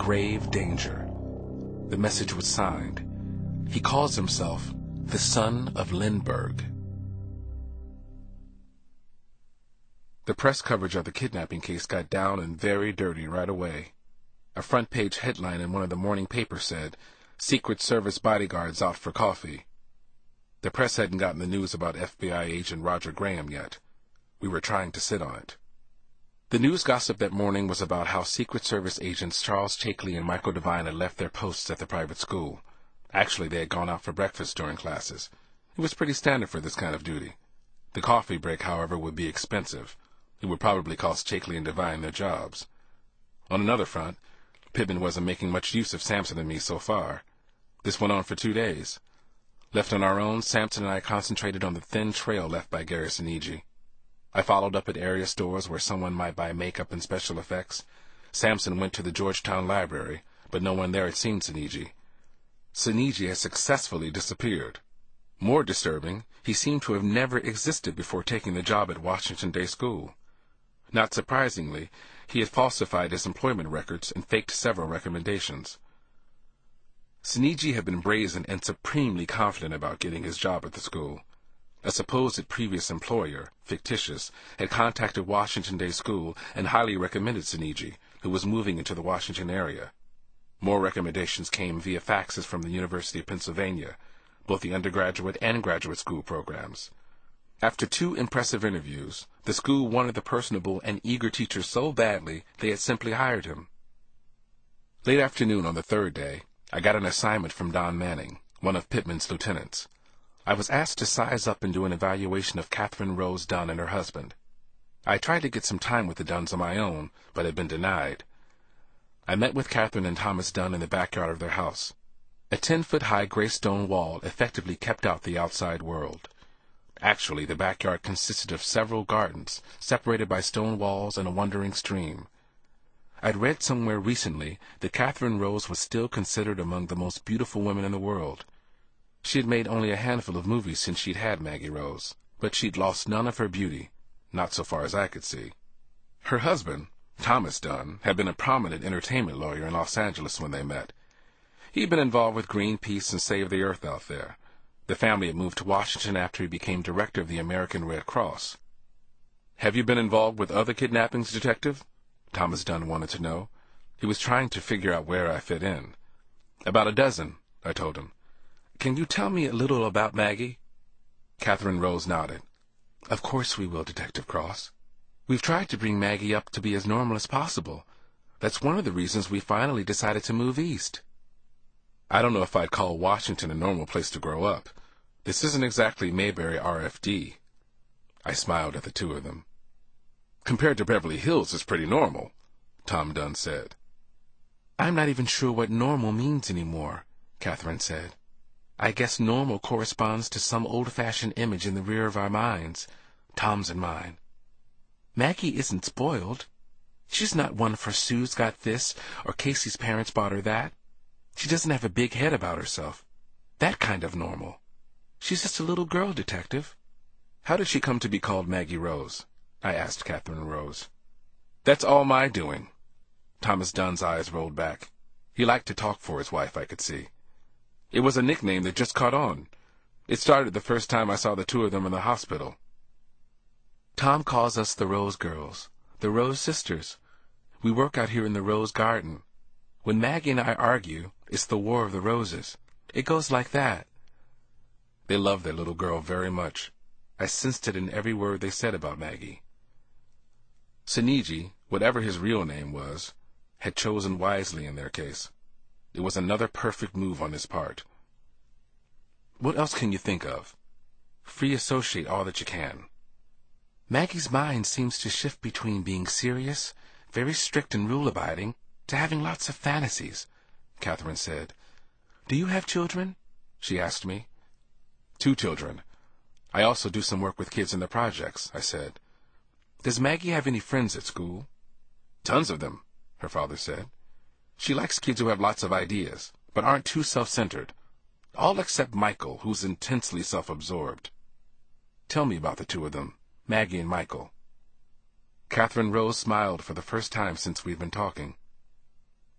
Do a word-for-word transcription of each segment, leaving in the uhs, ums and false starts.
grave danger. The message was signed. He calls himself the son of Lindbergh. The press coverage of the kidnapping case got down and very dirty right away. A front-page headline in one of the morning papers said, "Secret Service bodyguards out for coffee." The press hadn't gotten the news about F B I agent Roger Graham yet. We were trying to sit on it. The news gossip that morning was about how Secret Service agents Charles Chakely and Michael Devine had left their posts at the private school. Actually, they had gone out for breakfast during classes. It was pretty standard for this kind of duty. The coffee break, however, would be expensive. It would probably cost Chakely and Devine their jobs. On another front, Pittman wasn't making much use of Sampson and me so far. This went on for two days. Left on our own, Sampson and I concentrated on the thin trail left by Gary Sinigi. I followed up at area stores where someone might buy makeup and special effects. Sampson went to the Georgetown Library, but no one there had seen Sinigi. Sinigi had successfully disappeared. More disturbing, he seemed to have never existed before taking the job at Washington Day School. Not surprisingly, he had falsified his employment records and faked several recommendations. Sinigi had been brazen and supremely confident about getting his job at the school. A supposed previous employer, fictitious, had contacted Washington Day School and highly recommended Sinigi, who was moving into the Washington area. More recommendations came via faxes from the University of Pennsylvania, both the undergraduate and graduate school programs. After two impressive interviews, the school wanted the personable and eager teacher so badly they had simply hired him. Late afternoon on the third day, I got an assignment from Don Manning, one of Pittman's lieutenants. I was asked to size up and do an evaluation of Catherine Rose Dunn and her husband. I tried to get some time with the Dunns on my own, but had been denied. I met with Catherine and Thomas Dunn in the backyard of their house. A ten-foot-high gray stone wall effectively kept out the outside world. Actually, the backyard consisted of several gardens, separated by stone walls and a wandering stream. I'd read somewhere recently that Catherine Rose was still considered among the most beautiful women in the world. She had made only a handful of movies since she'd had Maggie Rose, but she'd lost none of her beauty, not so far as I could see. Her husband, Thomas Dunn, had been a prominent entertainment lawyer in Los Angeles when they met. He'd been involved with Greenpeace and Save the Earth out there. The family had moved to Washington after he became director of the American Red Cross. "Have you been involved with other kidnappings, Detective?" Thomas Dunn wanted to know. He was trying to figure out where I fit in. "About a dozen," I told him. "Can you tell me a little about Maggie?" Catherine Rose nodded. "Of course we will, Detective Cross. We've tried to bring Maggie up to be as normal as possible. That's one of the reasons we finally decided to move east." I don't know if I'd call Washington a normal place to grow up. This isn't exactly Mayberry R F D. I smiled at the two of them. "Compared to Beverly Hills, it's pretty normal," Tom Dunn said. "I'm not even sure what normal means anymore," Catherine said. "I guess normal corresponds to some old-fashioned image in the rear of our minds, Tom's and mine. Maggie isn't spoiled. She's not one for Sue's got this or Casey's parents bought her that. She doesn't have a big head about herself. That kind of normal. She's just a little girl, Detective." "How did she come to be called Maggie Rose?" I asked Catherine Rose. "That's all my doing." Thomas Dunn's eyes rolled back. He liked to talk for his wife, I could see. "It was a nickname that just caught on. It started the first time I saw the two of them in the hospital." "Tom calls us the Rose Girls, the Rose Sisters. We work out here in the Rose Garden. When Maggie and I argue, it's the War of the Roses. It goes like that." They loved their little girl very much. I sensed it in every word they said about Maggie. Sinigi, whatever his real name was, had chosen wisely in their case. It was another perfect move on his part. "What else can you think of? Free associate all that you can." "Maggie's mind seems to shift between being serious, very strict and rule-abiding, to having lots of fantasies," Catherine said. "Do you have children?" she asked me. "Two children. I also do some work with kids in the projects," I said. "Does Maggie have any friends at school?" "Tons of them," her father said. "She likes kids who have lots of ideas, but aren't too self-centered. All except Michael, who's intensely self-absorbed." "Tell me about the two of them, Maggie and Michael." Catherine Rose smiled for the first time since we'd been talking.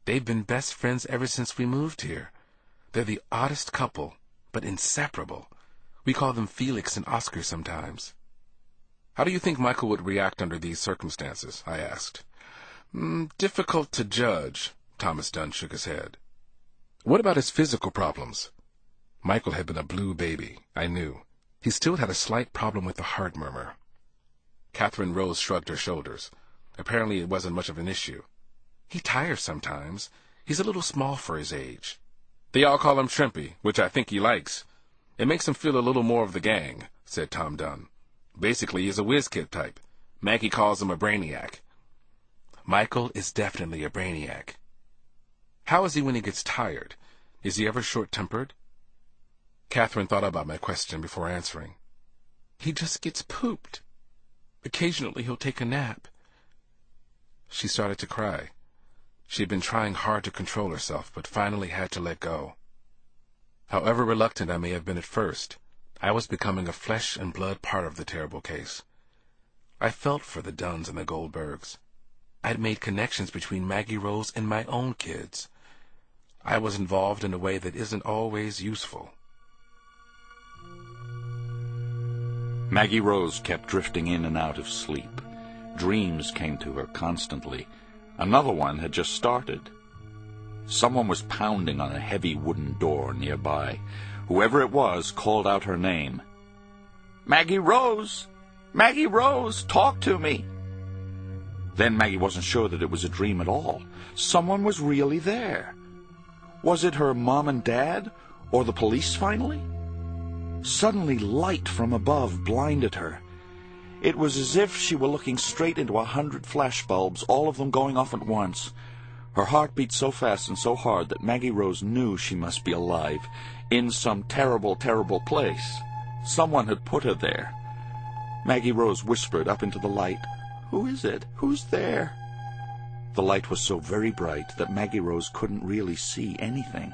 They've been best friends ever since we moved here. They're the oddest couple, but inseparable. We call them Felix and Oscar sometimes. How do you think Michael would react under these circumstances? I asked. Mm, difficult to judge. Thomas Dunn shook his head. What about his physical problems? Michael had been a blue baby, I knew. He still had a slight problem with the heart murmur. Catherine Rose shrugged her shoulders. Apparently it wasn't much of an issue. He tires sometimes. He's a little small for his age. They all call him Shrimpy, which I think he likes. It makes him feel a little more of the gang, said Tom Dunn. Basically, he's a whiz-kid type. Maggie calls him a brainiac. Michael is definitely a brainiac. How is he when he gets tired? Is he ever short-tempered? Catherine thought about my question before answering. He just gets pooped. Occasionally he'll take a nap. She started to cry. She had been trying hard to control herself, but finally had to let go. However reluctant I may have been at first, I was becoming a flesh and blood part of the terrible case. I felt for the Dunns and the Goldbergs. I'd made connections between Maggie Rose and my own kids. I was involved in a way that isn't always useful. Maggie Rose kept drifting in and out of sleep. Dreams came to her constantly. Another one had just started. Someone was pounding on a heavy wooden door nearby. Whoever it was called out her name. "Maggie Rose! Maggie Rose! Talk to me!" Then Maggie wasn't sure that it was a dream at all. Someone was really there. Was it her mom and dad, or the police finally? Suddenly light from above blinded her. It was as if she were looking straight into a hundred flashbulbs, all of them going off at once. Her heart beat so fast and so hard that Maggie Rose knew she must be alive, in some terrible, terrible place. Someone had put her there. Maggie Rose whispered up into the light, "Who is it? Who's there?" The light was so very bright that Maggie Rose couldn't really see anything.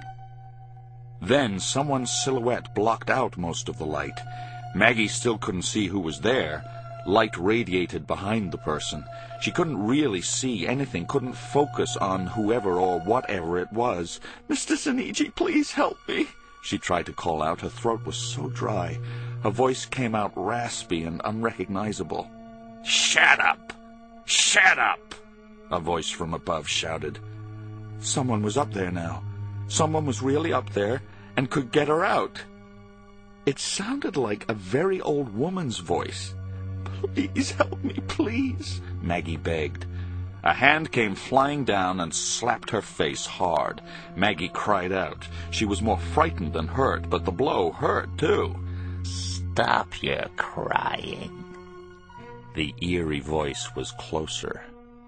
Then someone's silhouette blocked out most of the light. Maggie still couldn't see who was there. Light radiated behind the person. She couldn't really see anything, couldn't focus on whoever or whatever it was. "Mister Sinigi, please help me," she tried to call out. Her throat was so dry. Her voice came out raspy and unrecognizable. "Shut up! Shut up!" a voice from above shouted. Someone was up there now. Someone was really up there and could get her out. It sounded like a very old woman's voice. "Please help me, please," Maggie begged. A hand came flying down and slapped her face hard. Maggie cried out. She was more frightened than hurt, but the blow hurt too. "Stop your crying." The eerie voice was closer.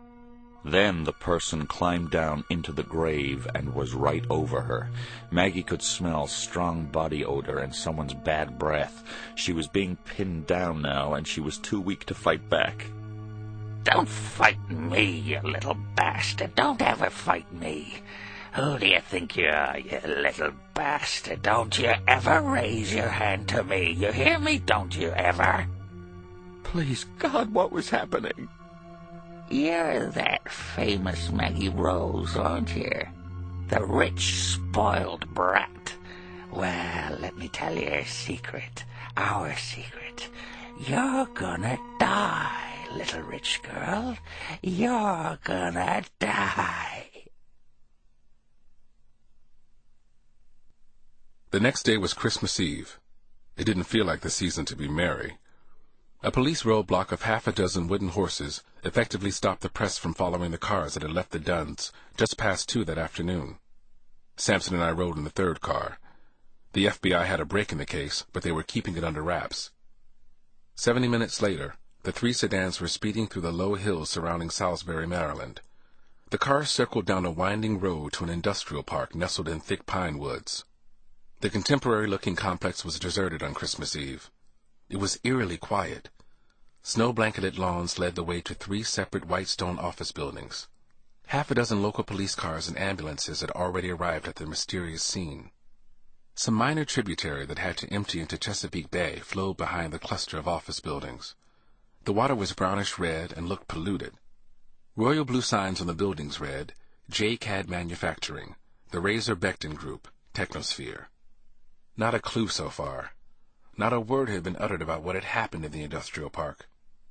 Then the person climbed down into the grave and was right over her. Maggie could smell strong body odor and someone's bad breath. She was being pinned down now, and she was too weak to fight back. "Don't fight me, you little bastard. Don't ever fight me. Who do you think you are, you little bastard? Don't you ever raise your hand to me. You hear me? Don't you ever?" Please, God, what was happening? "You're that famous Maggie Rose, aren't you? The rich, spoiled brat. Well, let me tell you a secret. Our secret. You're gonna die, little rich girl. You're gonna die." The next day was Christmas Eve. It didn't feel like the season to be merry. A police roadblock of half a dozen wooden horses effectively stopped the press from following the cars that had left the Dunns just past two that afternoon. Sampson and I rode in the third car. The F B I had a break in the case, but they were keeping it under wraps. Seventy minutes later, the three sedans were speeding through the low hills surrounding Salisbury, Maryland. The cars circled down a winding road to an industrial park nestled in thick pine woods. The contemporary-looking complex was deserted on Christmas Eve. It was eerily quiet. Snow-blanketed lawns led the way to three separate white stone office buildings. Half a dozen local police cars and ambulances had already arrived at the mysterious scene. Some minor tributary that had to empty into Chesapeake Bay flowed behind the cluster of office buildings. The water was brownish red and looked polluted. Royal blue signs on the buildings read, J C A D Manufacturing, the Razor Becton Group, Technosphere. Not a clue so far. Not a word had been uttered about what had happened in the industrial park.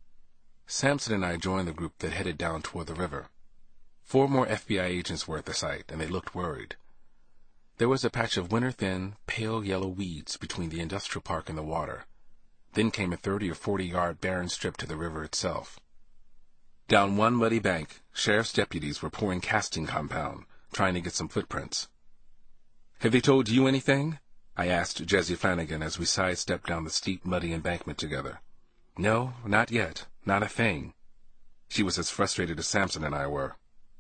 Sampson and I joined the group that headed down toward the river. Four more F B I agents were at the site, and they looked worried. There was a patch of winter-thin, pale yellow weeds between the industrial park and the water. Then came a thirty or forty-yard barren strip to the river itself. Down one muddy bank, sheriff's deputies were pouring casting compound, trying to get some footprints. "Have they told you anything?" I asked Jessie Flanagan as we sidestepped down the steep, muddy embankment together. "No, not yet. Not a thing." She was as frustrated as Sampson and I were.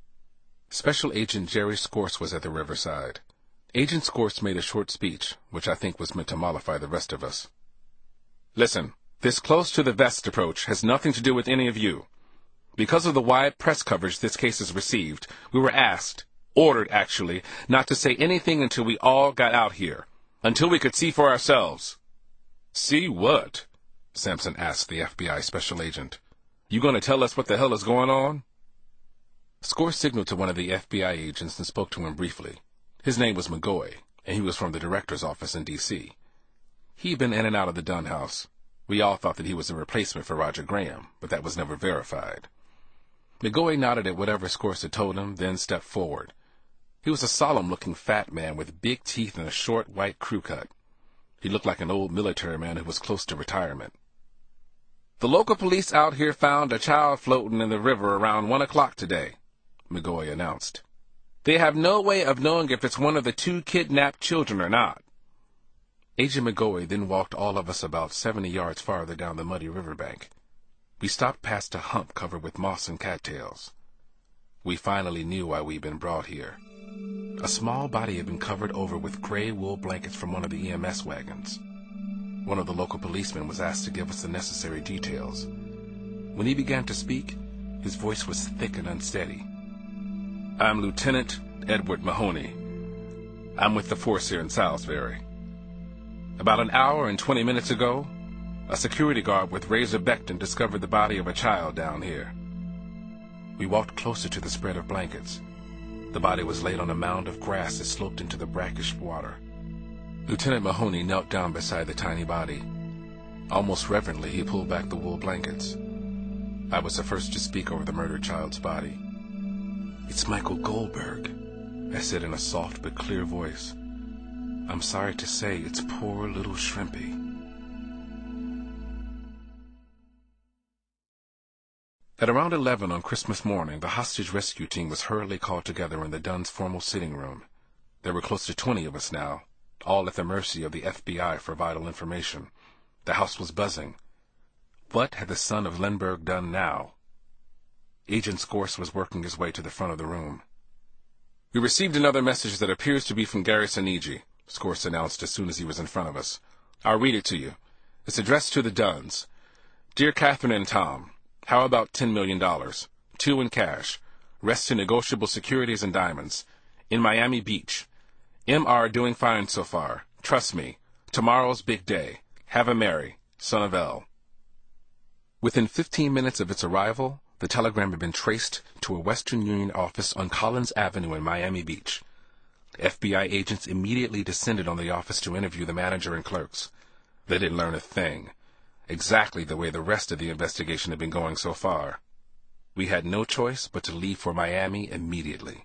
Special Agent Jerry Scorse was at the riverside. Agent Scorse made a short speech, which I think was meant to mollify the rest of us. "Listen, this close to the vest approach has nothing to do with any of you. Because of the wide press coverage this case has received, we were asked, ordered actually, not to say anything until we all got out here, until we could see for ourselves." "See what?" Sampson asked the F B I special agent. "You going to tell us what the hell is going on?" Scorse signaled to one of the F B I agents and spoke to him briefly. His name was McGoy, and he was from the director's office in D C He'd been in and out of the Dunn house. We all thought that he was a replacement for Roger Graham, but that was never verified. McGoy nodded at whatever Scorse had told him, then stepped forward. He was a solemn-looking fat man with big teeth and a short, white crew cut. He looked like an old military man who was close to retirement. "The local police out here found a child floating in the river around one o'clock today," McGoy announced. "They have no way of knowing if it's one of the two kidnapped children or not." Agent McGoy then walked all of us about seventy yards farther down the muddy riverbank. We stopped past a hump covered with moss and cattails. We finally knew why we'd been brought here. A small body had been covered over with gray wool blankets from one of the E M S wagons. One of the local policemen was asked to give us the necessary details. When he began to speak, his voice was thick and unsteady. "I'm Lieutenant Edward Mahoney. I'm with the force here in Salisbury. About an hour and twenty minutes ago, a security guard with Razor Becton discovered the body of a child down here." We walked closer to the spread of blankets. The body was laid on a mound of grass that sloped into the brackish water. Lieutenant Mahoney knelt down beside the tiny body. Almost reverently, he pulled back the wool blankets. I was the first to speak over the murdered child's body. "It's Michael Goldberg," I said in a soft but clear voice. "I'm sorry to say it's poor little Shrimpy." At around eleven on Christmas morning, the hostage rescue team was hurriedly called together in the Dunn's formal sitting room. There were close to twenty of us now, all at the mercy of the F B I for vital information. The house was buzzing. What had the son of Lindbergh done now? Agent Scorse was working his way to the front of the room. "We received another message that appears to be from Gary Sinigi," Scorse announced as soon as he was in front of us. "I'll read it to you. It's addressed to the Dunns. Dear Catherine and Tom, how about ten million dollars? Two in cash. Rest in negotiable securities and diamonds. In Miami Beach. M R doing fine so far. Trust me. Tomorrow's big day. Have a merry. Son of L." Within fifteen minutes of its arrival, the telegram had been traced to a Western Union office on Collins Avenue in Miami Beach. F B I agents immediately descended on the office to interview the manager and clerks. They didn't learn a thing. Exactly the way the rest of the investigation had been going so far. We had no choice but to leave for Miami immediately.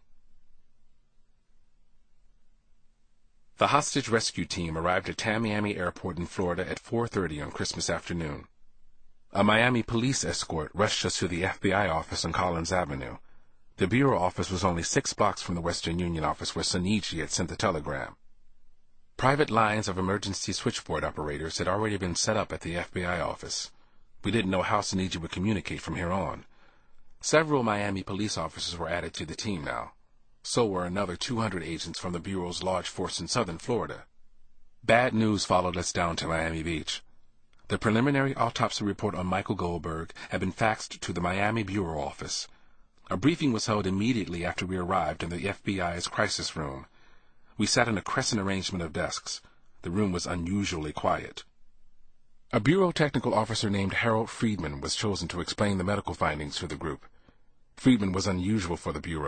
The hostage rescue team arrived at Tamiami Airport in Florida at four thirty on Christmas afternoon. A Miami police escort rushed us to the F B I office on Collins Avenue. The bureau office was only six blocks from the Western Union office where Sinigi had sent the telegram. Private lines of emergency switchboard operators had already been set up at the F B I office. We didn't know how Sinigi would communicate from here on. Several Miami police officers were added to the team now. So were another two hundred agents from the Bureau's large force in southern Florida. Bad news followed us down to Miami Beach. The preliminary autopsy report on Michael Goldberg had been faxed to the Miami Bureau office. A briefing was held immediately after we arrived in the F B I's crisis room. We sat in a crescent arrangement of desks. The room was unusually quiet. A Bureau technical officer named Harold Friedman was chosen to explain the medical findings to the group. Friedman was unusual for the Bureau,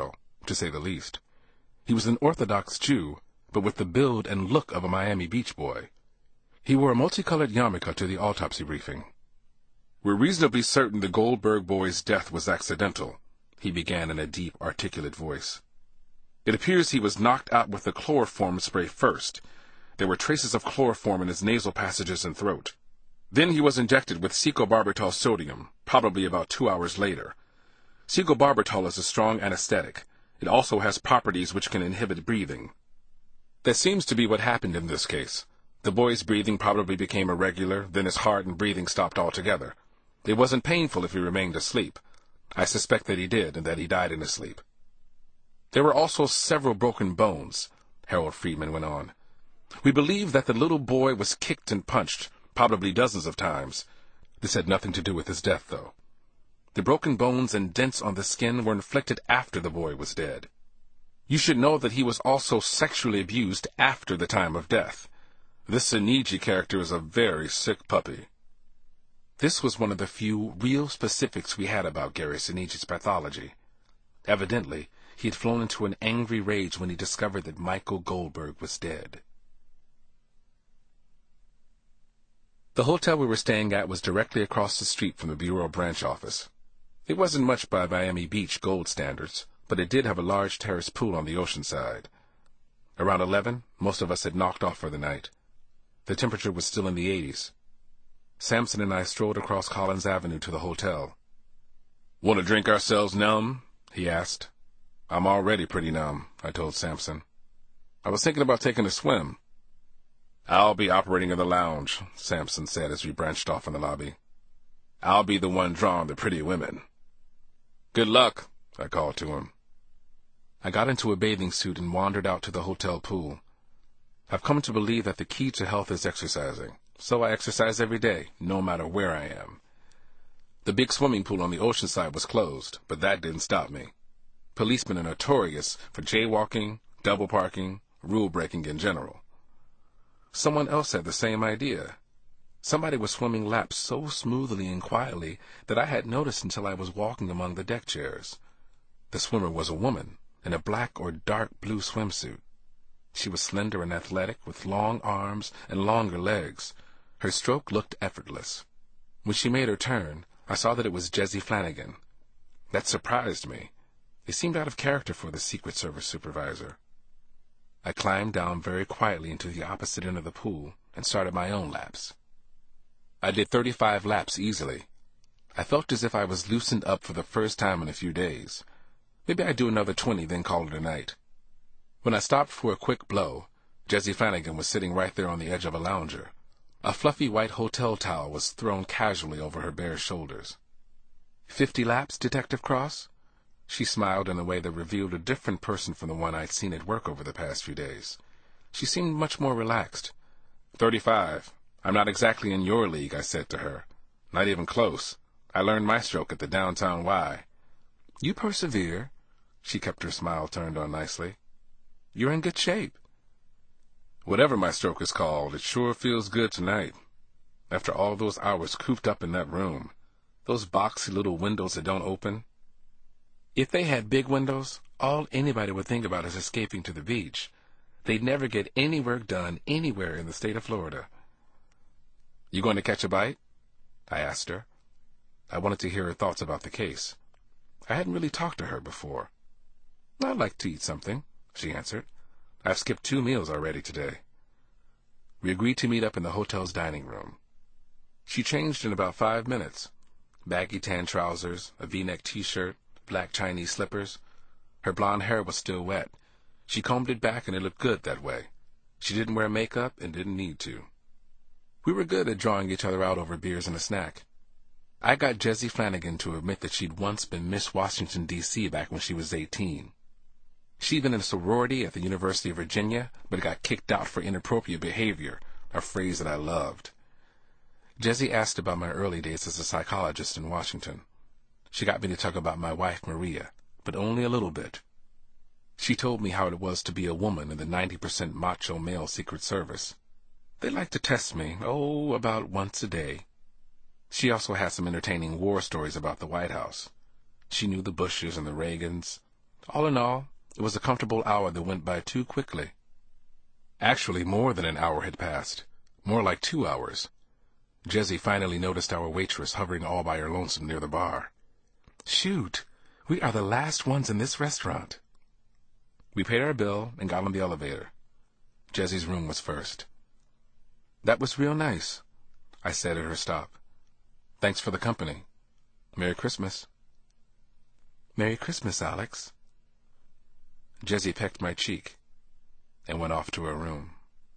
to say the least. He was an Orthodox Jew, but with the build and look of a Miami Beach boy. He wore a multicolored yarmulke to the autopsy briefing. "We're reasonably certain the Goldberg boy's death was accidental," he began in a deep, articulate voice. "It appears he was knocked out with the chloroform spray first. There were traces of chloroform in his nasal passages and throat. Then he was injected with secobarbital sodium, probably about two hours later. Secobarbital is a strong anesthetic. It also has properties which can inhibit breathing. That seems to be what happened in this case. The boy's breathing probably became irregular, then his heart and breathing stopped altogether. It wasn't painful if he remained asleep. I suspect that he did, and that he died in his sleep. There were also several broken bones," Harold Friedman went on. "We believe that the little boy was kicked and punched, probably dozens of times. This had nothing to do with his death, though. The broken bones and dents on the skin were inflicted after the boy was dead. You should know that he was also sexually abused after the time of death. This Sinigi character is a very sick puppy." This was one of the few real specifics we had about Gary Sinigi's pathology. Evidently, he had flown into an angry rage when he discovered that Michael Goldberg was dead. The hotel we were staying at was directly across the street from the Bureau branch office. It wasn't much by Miami Beach gold standards, but it did have a large terrace pool on the ocean side. Around eleven, most of us had knocked off for the night. The temperature was still in the eighties. Sampson and I strolled across Collins Avenue to the hotel. "Want to drink ourselves numb?" he asked. "I'm already pretty numb," I told Sampson. "I was thinking about taking a swim." "I'll be operating in the lounge," Sampson said as we branched off in the lobby. "I'll be the one drawing the pretty women." "Good luck," I called to him. I got into a bathing suit and wandered out to the hotel pool. I've come to believe that the key to health is exercising, so I exercise every day, no matter where I am. The big swimming pool on the ocean side was closed, but that didn't stop me. Policemen are notorious for jaywalking, double parking, rule breaking in general. Someone else had the same idea. Somebody was swimming laps so smoothly and quietly that I hadn't noticed until I was walking among the deck chairs. The swimmer was a woman in a black or dark blue swimsuit. She was slender and athletic, with long arms and longer legs. Her stroke looked effortless. When she made her turn, I saw that it was Jesse Flanagan. That surprised me. It seemed out of character for the Secret Service supervisor. I climbed down very quietly into the opposite end of the pool and started my own laps. I did thirty-five laps easily. I felt as if I was loosened up for the first time in a few days. Maybe I'd do another twenty, then call it a night. When I stopped for a quick blow, Jesse Flanagan was sitting right there on the edge of a lounger. A fluffy white hotel towel was thrown casually over her bare shoulders. "Fifty laps, Detective Cross?" She smiled in a way that revealed a different person from the one I'd seen at work over the past few days. She seemed much more relaxed. Thirty-five. I'm not exactly in your league," I said to her. "Not even close. I learned my stroke at the downtown Y." "You persevere." She kept her smile turned on nicely. "You're in good shape." "Whatever my stroke is called, it sure feels good tonight. After all those hours cooped up in that room, those boxy little windows that don't open. If they had big windows, all anybody would think about is escaping to the beach. They'd never get any work done anywhere in the state of Florida." "You going to catch a bite?" I asked her. I wanted to hear her thoughts about the case. I hadn't really talked to her before. "I'd like to eat something," she answered. "I've skipped two meals already today." We agreed to meet up in the hotel's dining room. She changed in about five minutes. Baggy tan trousers, a V-neck T-shirt, black Chinese slippers. Her blonde hair was still wet. She combed it back and it looked good that way. She didn't wear makeup and didn't need to. We were good at drawing each other out over beers and a snack. I got Jesse Flanagan to admit that she'd once been Miss Washington, D C back when she was eighteen. She'd been in a sorority at the University of Virginia, but got kicked out for inappropriate behavior, a phrase that I loved. Jesse asked about my early days as a psychologist in Washington. She got me to talk about my wife, Maria, but only a little bit. She told me how it was to be a woman in the ninety percent macho male Secret Service. They liked to test me, oh, about once a day. She also had some entertaining war stories about the White House. She knew the Bushes and the Reagans. All in all, It was a comfortable hour that went by too quickly. Actually, more than an hour had passed. More like two hours. Jessie finally noticed our waitress hovering all by her lonesome near the bar. "Shoot, we are the last ones in this restaurant." We paid our bill and got on the elevator. Jessie's room was first. "That was real nice," I said at her stop. "Thanks for the company. Merry Christmas." "Merry Christmas, Alex." Jessie pecked my cheek and went off to her room.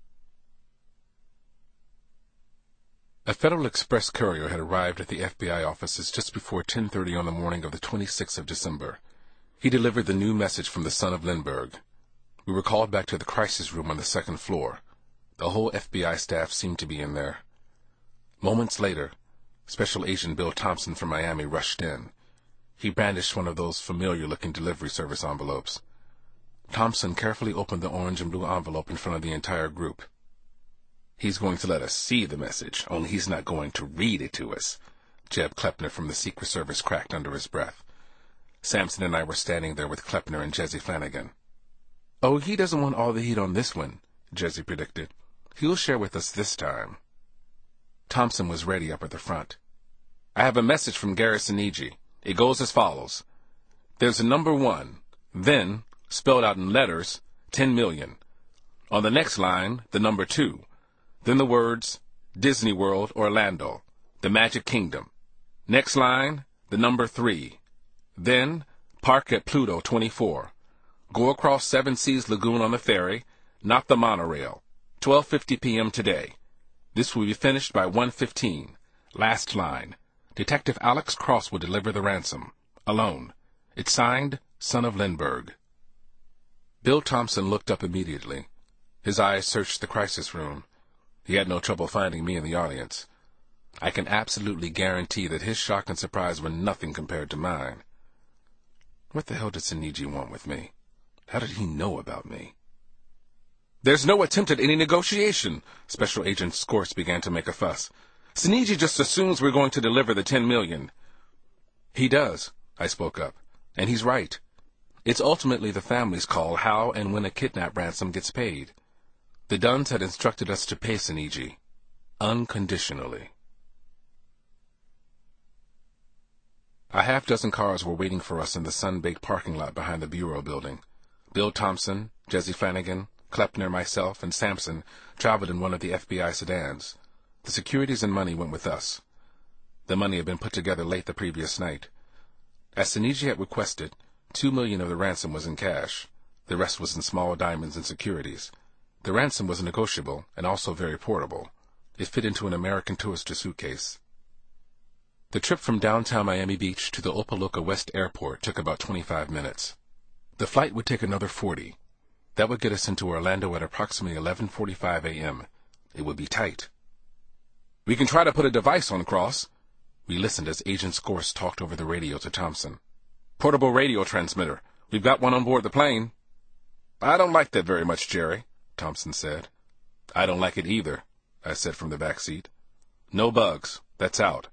A Federal Express courier had arrived at the F B I offices just before ten thirty on the morning of the twenty-sixth of December. He delivered the new message from the son of Lindbergh. We were called back to the crisis room on the second floor. The whole F B I staff seemed to be in there. Moments later, Special Agent Bill Thompson from Miami rushed in. He brandished one of those familiar-looking delivery service envelopes. Thompson carefully opened the orange and blue envelope in front of the entire group. "He's going to let us see the message, only he's not going to read it to us," Jeb Kleppner from the Secret Service cracked under his breath. Sampson and I were standing there with Kleppner and Jessie Flanagan. "Oh, he doesn't want all the heat on this one," Jessie predicted. "He'll share with us this time." Thompson was ready up at the front. "I have a message from Garrison Iji. It goes as follows. There's a number one, then, spelled out in letters, ten million. On the next line, the number two. Then the words, Disney World, Orlando, the Magic Kingdom. Next line, the number three. Then, park at Pluto twenty-four. Go across Seven Seas Lagoon on the ferry, not the monorail. twelve fifty p.m. today. This will be finished by one fifteen. Last line. Detective Alex Cross will deliver the ransom. Alone. It's signed, Son of Lindbergh." Bill Thompson looked up immediately. His eyes searched the crisis room. He had no trouble finding me in the audience. I can absolutely guarantee that his shock and surprise were nothing compared to mine. What the hell did Siniji want with me? How did he know about me? "There's no attempt at any negotiation," Special Agent Scorse began to make a fuss. "Siniji just assumes we're going to deliver the ten million. "He does," I spoke up, "and he's right. It's ultimately the family's call how and when a kidnap ransom gets paid. The Dunns had instructed us to pay Siniji, unconditionally." A half-dozen cars were waiting for us in the sun-baked parking lot behind the Bureau building. Bill Thompson, Jessie Flanagan, Kleppner, myself, and Sampson traveled in one of the F B I sedans. The securities and money went with us. The money had been put together late the previous night. As Siniji had requested, two million of the ransom was in cash. The rest was in small diamonds and securities. The ransom was negotiable and also very portable. It fit into an American Tourister suitcase. The trip from downtown Miami Beach to the Opa-locka West Airport took about twenty-five minutes. The flight would take another forty. That would get us into Orlando at approximately eleven forty-five a.m. It would be tight. "We can try to put a device on Cross." We listened as Agent Scorse talked over the radio to Thompson. "Portable radio transmitter. We've got one on board the plane." "I don't like that very much, Jerry," Thompson said. "I don't like it either," I said from the back seat. "No bugs. That's out."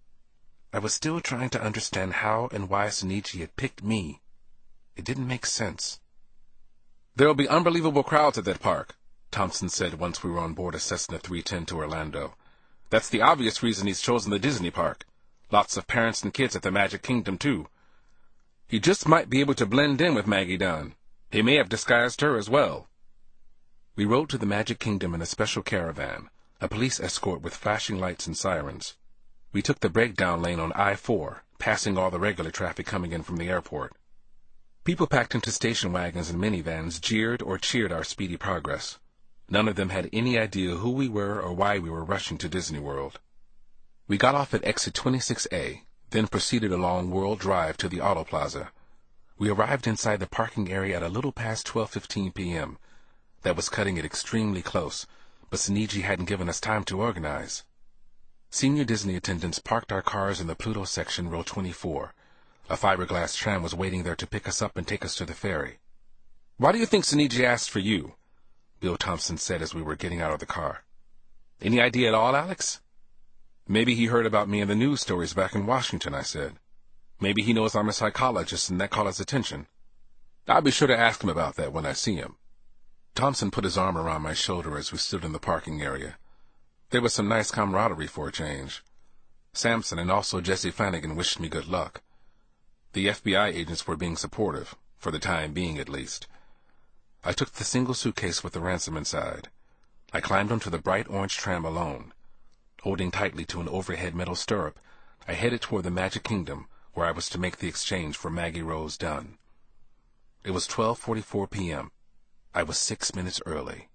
I was still trying to understand how and why Siniji had picked me. It didn't make sense. "There'll be unbelievable crowds at that park," Thompson said once we were on board a Cessna three ten to Orlando. "That's the obvious reason he's chosen the Disney park. Lots of parents and kids at the Magic Kingdom, too. He just might be able to blend in with Maggie Dunn. He may have disguised her as well." We rode to the Magic Kingdom in a special caravan, a police escort with flashing lights and sirens. We took the breakdown lane on I four, passing all the regular traffic coming in from the airport. People packed into station wagons and minivans jeered or cheered our speedy progress. None of them had any idea who we were or why we were rushing to Disney World. We got off at exit twenty-six A, then proceeded along World Drive to the Auto Plaza. We arrived inside the parking area at a little past twelve fifteen p.m. That was cutting it extremely close, but Siniji hadn't given us time to organize. Senior Disney attendants parked our cars in the Pluto section, row twenty-four. A fiberglass tram was waiting there to pick us up and take us to the ferry. "Why do you think Siniji asked for you?" Bill Thompson said as we were getting out of the car. "Any idea at all, Alex?" "Maybe he heard about me in the news stories back in Washington," I said. "Maybe he knows I'm a psychologist and that caught his attention." I'll be sure to ask him about that when I see him. Thompson put his arm around my shoulder as we stood in the parking area. There was some nice camaraderie for a change. Sampson and also Jesse Flanagan wished me good luck. The F B I agents were being supportive, for the time being at least. I took the single suitcase with the ransom inside. I climbed onto the bright orange tram alone. Holding tightly to an overhead metal stirrup, I headed toward the Magic Kingdom, where I was to make the exchange for Maggie Rose Dunn. It was twelve forty-four p m I was six minutes early.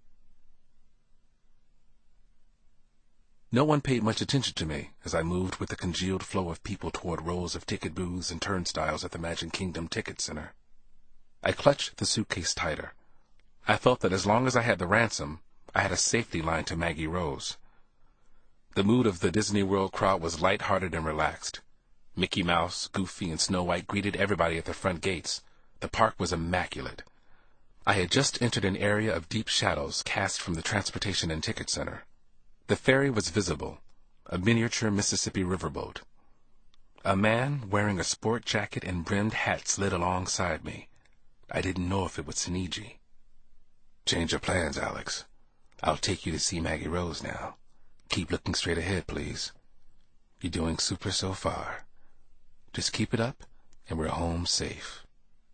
No one paid much attention to me as I moved with the congealed flow of people toward rows of ticket booths and turnstiles at the Magic Kingdom Ticket Center. I clutched the suitcase tighter. I felt that as long as I had the ransom, I had a safety line to Maggie Rose. The mood of the Disney World crowd was light-hearted and relaxed. Mickey Mouse, Goofy, and Snow White greeted everybody at the front gates. The park was immaculate. I had just entered an area of deep shadows cast from the Transportation and Ticket Center. The ferry was visible, a miniature Mississippi riverboat. A man wearing a sport jacket and brimmed hat slid alongside me. I didn't know if it was Sinigi. "Change your plans, Alex. I'll take you to see Maggie Rose now. Keep looking straight ahead, please. You're doing super so far. Just keep it up, and we're home safe."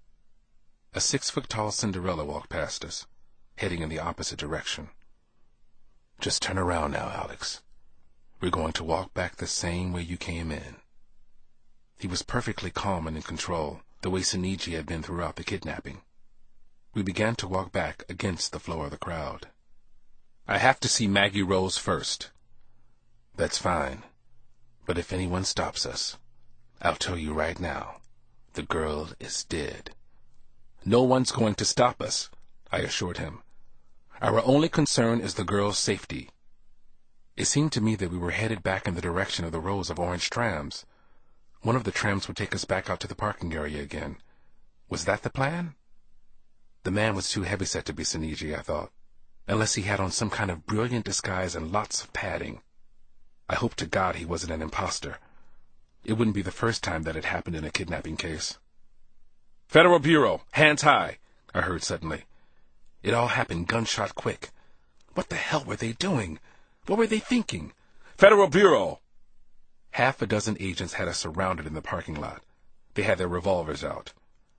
A six-foot-tall Cinderella walked past us, heading in the opposite direction. "Just turn around now, Alex. We're going to walk back the same way you came in." He was perfectly calm and in control, the way Sinigi had been throughout the kidnapping. We began to walk back against the flow of the crowd. "I have to see Maggie Rose first." "That's fine. But if anyone stops us, I'll tell you right now, the girl is dead." "No one's going to stop us," I assured him. "Our only concern is the girl's safety." It seemed to me that we were headed back in the direction of the rows of orange trams. One of the trams would take us back out to the parking area again. Was that the plan? The man was too heavyset to be Sinigi, I thought, unless he had on some kind of brilliant disguise and lots of padding. I hoped to God he wasn't an imposter. It wouldn't be the first time that had happened in a kidnapping case. "Federal Bureau, hands high," I heard suddenly. It all happened gunshot quick. What the hell were they doing? What were they thinking? "Federal Bureau!" Half a dozen agents had us surrounded in the parking lot. They had their revolvers out.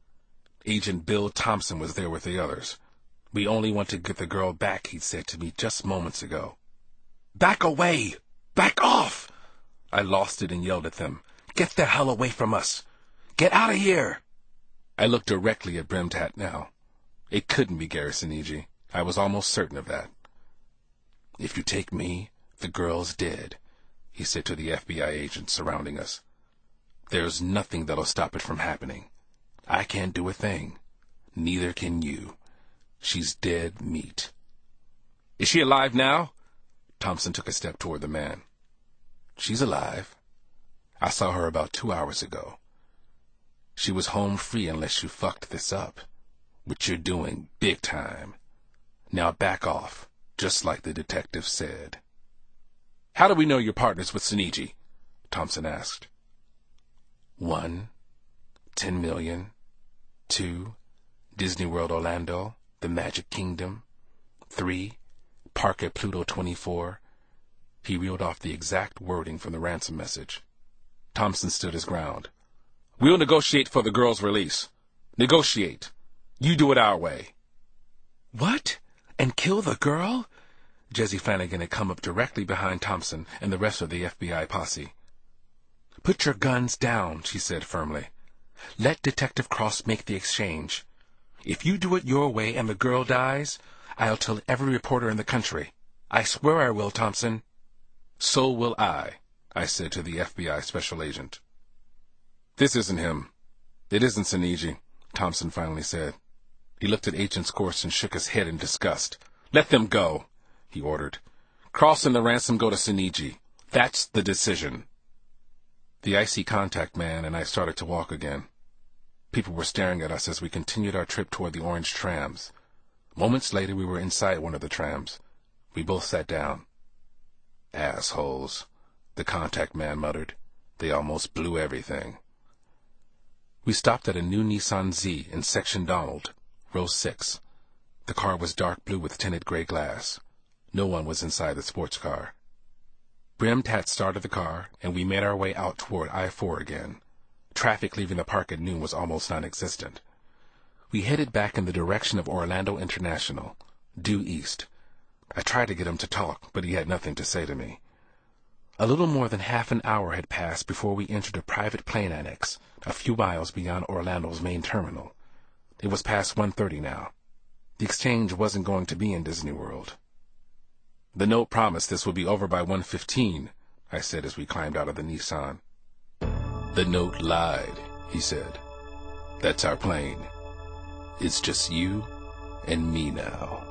Agent Bill Thompson was there with the others. "We only want to get the girl back," he'd said to me just moments ago. "Back away! Back off!" I lost it and yelled at them. "Get the hell away from us! Get out of here!" I looked directly at Brimmed Hat now. It couldn't be Gary Sinigi. I was almost certain of that. "If you take me, the girl's dead," he said to the F B I agents surrounding us. "There's nothing that'll stop it from happening. I can't do a thing. Neither can you. She's dead meat." "Is she alive now?" Thompson took a step toward the man. "She's alive. I saw her about two hours ago. She was home free unless you fucked this up, which you're doing big time. Now back off, just like the detective said." "How do we know you're partners with Sinigi?" Thompson asked. One, ten million. Two, Disney World Orlando, the Magic Kingdom. Three, Park at Pluto twenty-four. He reeled off the exact wording from the ransom message. Thompson stood his ground. "We'll negotiate for the girl's release. Negotiate. You do it our way." "What? And kill the girl?" Jesse Flanagan had come up directly behind Thompson and the rest of the F B I posse. "Put your guns down," she said firmly. "Let Detective Cross make the exchange. If you do it your way and the girl dies, I'll tell every reporter in the country. I swear I will, Thompson." "So will I," I said to the F B I special agent. "This isn't him. It isn't Sinigi," Thompson finally said. He looked at Agent Scorse and shook his head in disgust. "Let them go," he ordered. "Cross and the ransom go to Sinigi. That's the decision." The icy contact man and I started to walk again. People were staring at us as we continued our trip toward the orange trams. Moments later, we were inside one of the trams. We both sat down. "Assholes," the contact man muttered. "They almost blew everything." We stopped at a new Nissan Z in Section Donald, row six. The car was dark blue with tinted gray glass. No one was inside the sports car. Brim Tat started the car, and we made our way out toward I four again. Traffic leaving the park at noon was almost non-existent. We headed back in the direction of Orlando International, due east. I tried to get him to talk, but he had nothing to say to me. A little more than half an hour had passed before we entered a private plane annex, a few miles beyond Orlando's main terminal. It was past one thirty now. The exchange wasn't going to be in Disney World. The note promised this would be over by one fifteen, I said as we climbed out of the Nissan. The note lied, he said. That's our plane. It's just you and me now.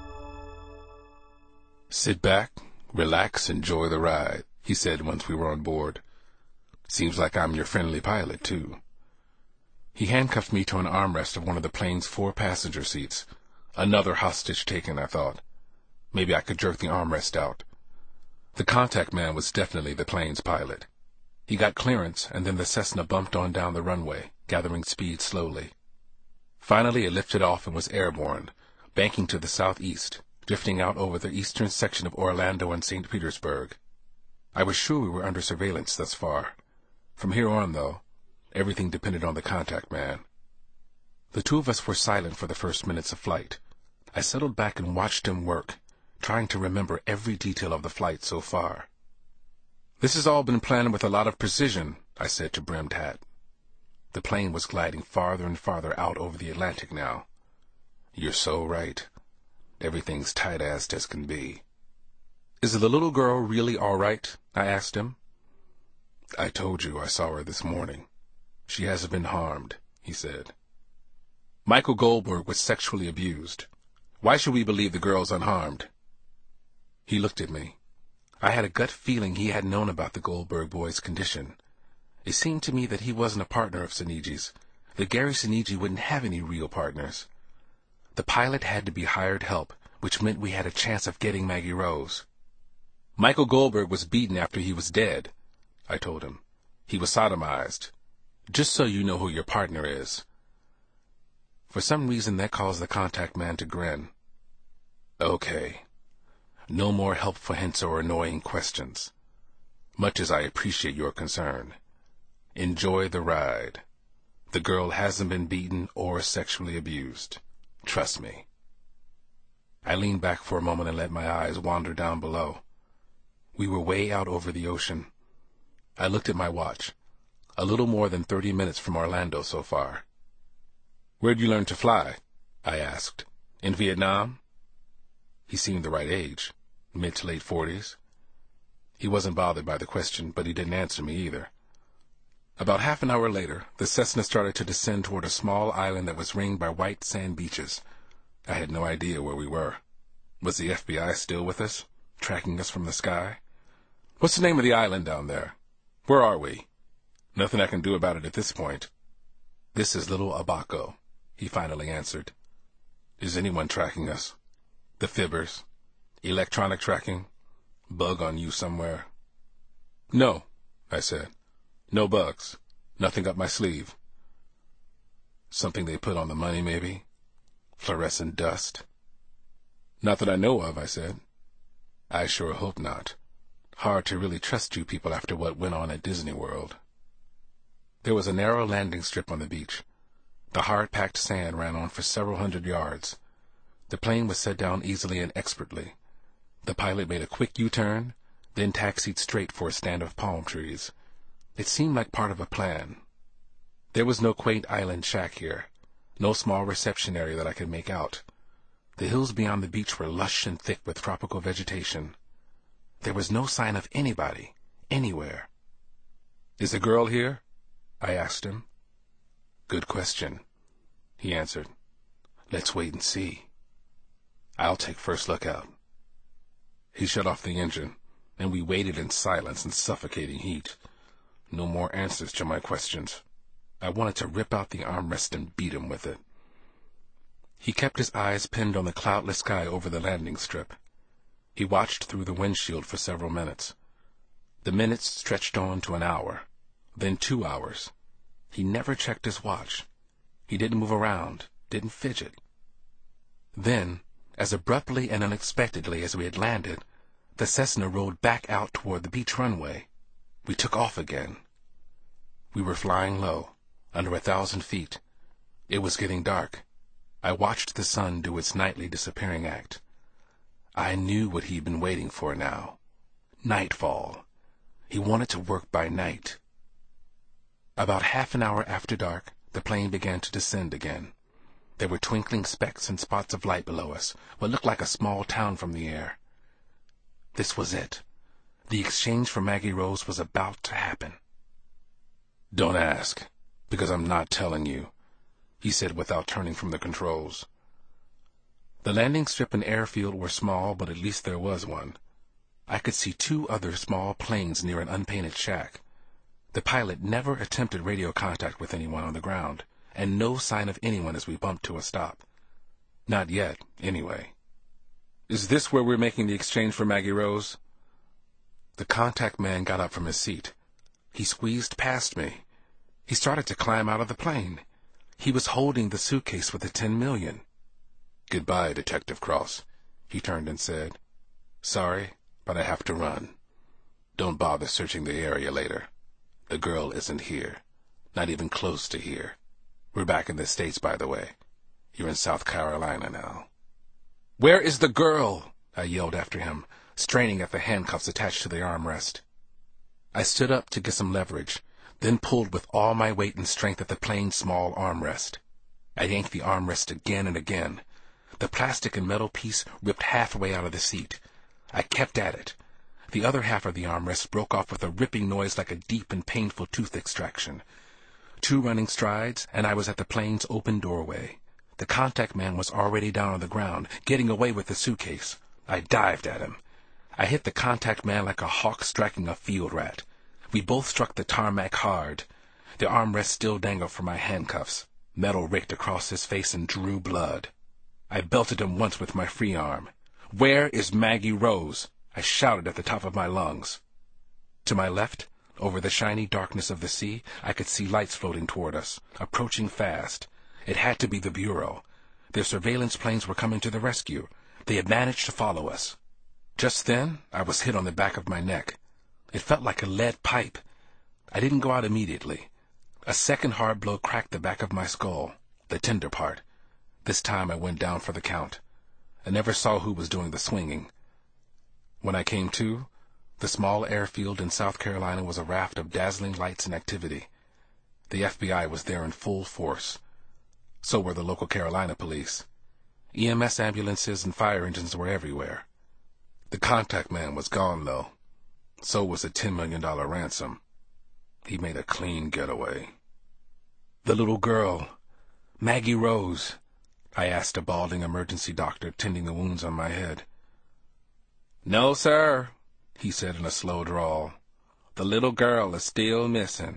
Sit back, relax, enjoy the ride, he said once we were on board. Seems like I'm your friendly pilot, too. He handcuffed me to an armrest of one of the plane's four passenger seats. Another hostage taken, I thought. Maybe I could jerk the armrest out. The contact man was definitely the plane's pilot. He got clearance, and then the Cessna bumped on down the runway, gathering speed slowly. Finally, it lifted off and was airborne, banking to the southeast, drifting out over the eastern section of Orlando and Saint Petersburg. I was sure we were under surveillance thus far. From here on, though, everything depended on the contact man. The two of us were silent for the first minutes of flight. I settled back and watched him work, trying to remember every detail of the flight so far. This has all been planned with a lot of precision, I said to Brim Tat. The plane was gliding farther and farther out over the Atlantic now. You're so right. Everything's tight-assed as can be. Is the little girl really all right? I asked him. I told you I saw her this morning. She hasn't been harmed, he said. Michael Goldberg was sexually abused. Why should we believe the girl's unharmed? He looked at me. I had a gut feeling he had known about the Goldberg boy's condition. It seemed to me that he wasn't a partner of Siniji's, that Gary Siniji wouldn't have any real partners. The pilot had to be hired help, which meant we had a chance of getting Maggie Rose. Michael Goldberg was beaten after he was dead, I told him. He was sodomized. Just so you know who your partner is. For some reason that caused the contact man to grin. Okay. No more helpful hints or annoying questions. Much as I appreciate your concern. Enjoy the ride. The girl hasn't been beaten or sexually abused. Trust me. I leaned back for a moment and let my eyes wander down below. We were way out over the ocean. I looked at my watch. A little more than thirty minutes from Orlando so far. Where'd you learn to fly? I asked. In Vietnam? He seemed the right age, mid to late forties. He wasn't bothered by the question, but he didn't answer me either. About half an hour later, the Cessna started to descend toward a small island that was ringed by white sand beaches. I had no idea where we were. Was the F B I still with us, tracking us from the sky? What's the name of the island down there? Where are we? Nothing I can do about it at this point. This is Little Abaco, he finally answered. Is anyone tracking us? The fibbers? Electronic tracking? Bug on you somewhere? No, I said. No bugs. Nothing up my sleeve. Something they put on the money, maybe? Fluorescent dust? Not that I know of, I said. I sure hope not. Hard to really trust you people after what went on at Disney World. There was a narrow landing strip on the beach. The hard-packed sand ran on for several hundred yards. The plane was set down easily and expertly. The pilot made a quick U-turn, then taxied straight for a stand of palm trees. It seemed like part of a plan. There was no quaint island shack here, no small reception area that I could make out. The hills beyond the beach were lush and thick with tropical vegetation. There was no sign of anybody, anywhere. Is the girl here? I asked him. Good question, he answered. Let's wait and see. I'll take first look out. He shut off the engine, and we waited in silence and suffocating heat. No more answers to my questions. I wanted to rip out the armrest and beat him with it. He kept his eyes pinned on the cloudless sky over the landing strip. He watched through the windshield for several minutes. The minutes stretched on to an hour, then two hours. He never checked his watch. He didn't move around, didn't fidget. Then, as abruptly and unexpectedly as we had landed, the Cessna rolled back out toward the beach runway. We took off again. We were flying low, under a thousand feet. It was getting dark. I watched the sun do its nightly disappearing act. I knew what he'd been waiting for now. Nightfall. He wanted to work by night. About half an hour after dark, the plane began to descend again. There were twinkling specks and spots of light below us, what looked like a small town from the air. This was it. The exchange for Maggie Rose was about to happen. "Don't ask, because I'm not telling you," he said without turning from the controls. The landing strip and airfield were small, but at least there was one. I could see two other small planes near an unpainted shack. The pilot never attempted radio contact with anyone on the ground, and no sign of anyone as we bumped to a stop. Not yet, anyway. "Is this where we're making the exchange for Maggie Rose?" The contact man got up from his seat. He squeezed past me. He started to climb out of the plane. He was holding the suitcase with the ten million. "Goodbye, Detective Cross," he turned and said. "Sorry, but I have to run. Don't bother searching the area later. The girl isn't here. Not even close to here. We're back in the States, by the way. You're in South Carolina now." "Where is the girl?" I yelled after him, straining at the handcuffs attached to the armrest. I stood up to get some leverage, then pulled with all my weight and strength at the plane's small armrest. I yanked the armrest again and again. The plastic and metal piece ripped halfway out of the seat. I kept at it. The other half of the armrest broke off with a ripping noise like a deep and painful tooth extraction. Two running strides, and I was at the plane's open doorway. The contact man was already down on the ground, getting away with the suitcase. I dived at him. I hit the contact man like a hawk striking a field rat. We both struck the tarmac hard. The armrest still dangled from my handcuffs. Metal raked across his face and drew blood. I belted him once with my free arm. "Where is Maggie Rose?" I shouted at the top of my lungs. To my left, over the shiny darkness of the sea, I could see lights floating toward us, approaching fast. It had to be the Bureau. Their surveillance planes were coming to the rescue. They had managed to follow us. Just then, I was hit on the back of my neck. It felt like a lead pipe. I didn't go out immediately. A second hard blow cracked the back of my skull, the tender part. This time I went down for the count. I never saw who was doing the swinging. When I came to, the small airfield in South Carolina was a raft of dazzling lights and activity. The F B I was there in full force. So were the local Carolina police. E M S ambulances and fire engines were everywhere. The contact man was gone, though. So was the ten million dollar ransom. He made a clean getaway. "The little girl, Maggie Rose," I asked a balding emergency doctor tending the wounds on my head. "No, sir," he said in a slow drawl. "The little girl is still missing."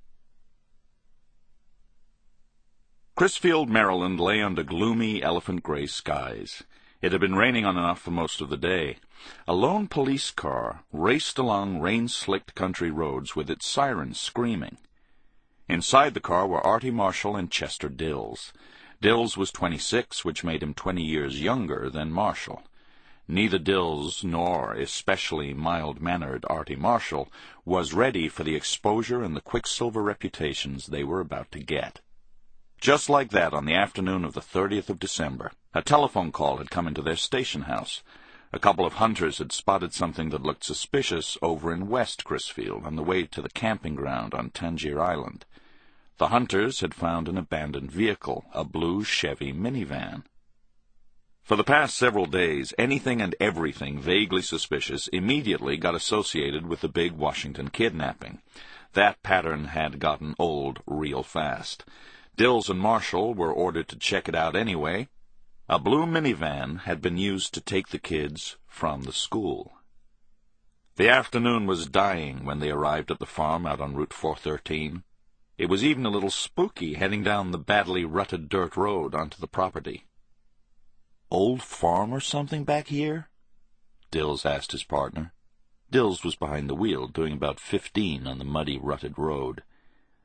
Crisfield, Maryland lay under gloomy, elephant-gray skies. It had been raining on and off for most of the day. A lone police car raced along rain-slicked country roads with its sirens screaming. Inside the car were Artie Marshall and Chester Dills. Dills was twenty-six, which made him twenty years younger than Marshall. Neither Dills nor especially mild-mannered Artie Marshall was ready for the exposure and the quicksilver reputations they were about to get. Just like that, on the afternoon of the thirtieth of December, a telephone call had come into their station house. A couple of hunters had spotted something that looked suspicious over in West Crisfield on the way to the camping ground on Tangier Island. The hunters had found an abandoned vehicle, a blue Chevy minivan. For the past several days, anything and everything vaguely suspicious immediately got associated with the big Washington kidnapping. That pattern had gotten old real fast. Dills and Marshall were ordered to check it out anyway. A blue minivan had been used to take the kids from the school. The afternoon was dying when they arrived at the farm out on Route four thirteen. It was even a little spooky heading down the badly rutted dirt road onto the property. "Old farm or something back here?" Dills asked his partner. Dills was behind the wheel, doing about fifteen on the muddy, rutted road.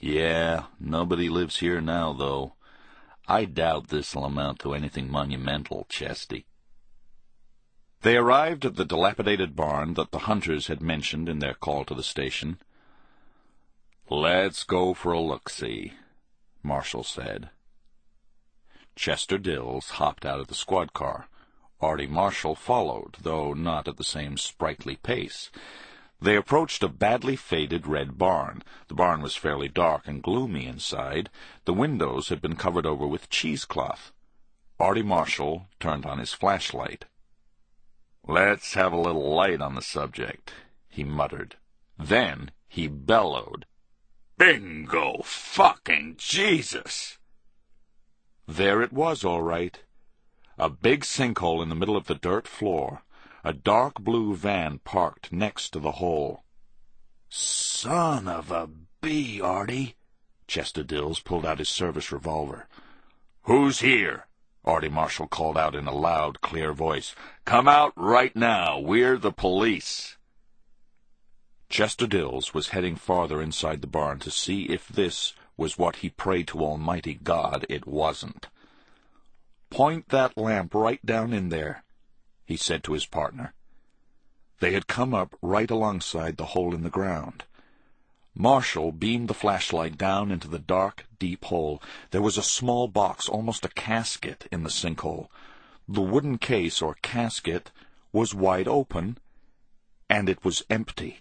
Yeah, nobody lives here now, though. I doubt this'll amount to anything monumental, Chesty. They arrived at the dilapidated barn that the hunters had mentioned in their call to the station. "Let's go for a look-see," Marshall said. Chester Dills hopped out of the squad car. Artie Marshall followed, though not at the same sprightly pace. They approached a badly faded red barn. The barn was fairly dark and gloomy inside. The windows had been covered over with cheesecloth. Artie Marshall turned on his flashlight. "Let's have a little light on the subject," he muttered. Then he bellowed, "Bingo fucking Jesus!" There it was, all right. A big sinkhole in the middle of the dirt floor. A dark blue van parked next to the hole. "Son of a bee, Artie!" Chester Dills pulled out his service revolver. "Who's here?" Artie Marshall called out in a loud, clear voice. "Come out right now. We're the police." Chester Dills was heading farther inside the barn to see if this was what he prayed to Almighty God it wasn't. "Point that lamp right down in there," he said to his partner. They had come up right alongside the hole in the ground. Marshall beamed the flashlight down into the dark, deep hole. There was a small box, almost a casket, in the sinkhole. The wooden case or casket was wide open, and it was empty.